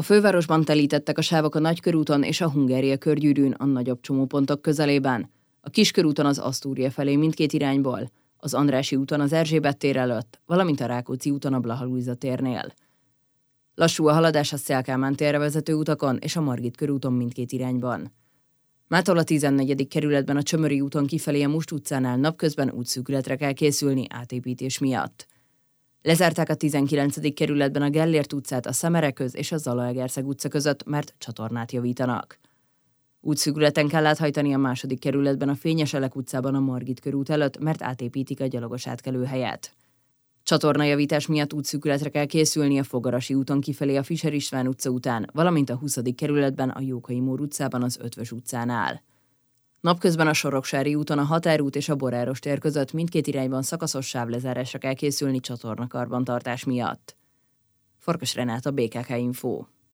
fővárosban telítettek a sávok a Nagykörúton és a Hungária körgyűrűn a nagyobb csomópontok közelében, a Kiskörúton az Asztúria felé mindkét irányból, az Andrássy úton az Erzsébet tér előtt, valamint a Rákóczi úton a Blaha Lujza térnél. Lassú a haladás a Széll Kálmán térre vezető utakon és a Margit körúton mindkét irányban. Mától a 14. kerületben a Csömöri úton kifelé a Must utcánál napközben útszűkületre kell készülni átépítés miatt. Lezárták a 19. kerületben a Gellért utcát a Szemereköz és a Zalaegerszeg utca között, mert csatornát javítanak. Útszűkületen kell áthajtani a 2. kerületben a Fényeselek utcában a Margit körút előtt, mert átépítik a gyalogos átkelőhelyet. Csatornajavítás miatt útszűkületre kell készülni a Fogarasi úton kifelé a Fischer István utca után, valamint a 20. kerületben a Jókai Mór utcában az Ötvös utcánál. Napközben a Soroksári úton a Határút és a Boráros tér között mindkét irányban szakaszos sávlezárásra kell készülni csatornakarbantartás miatt. Farkas Renáta, BKK Info.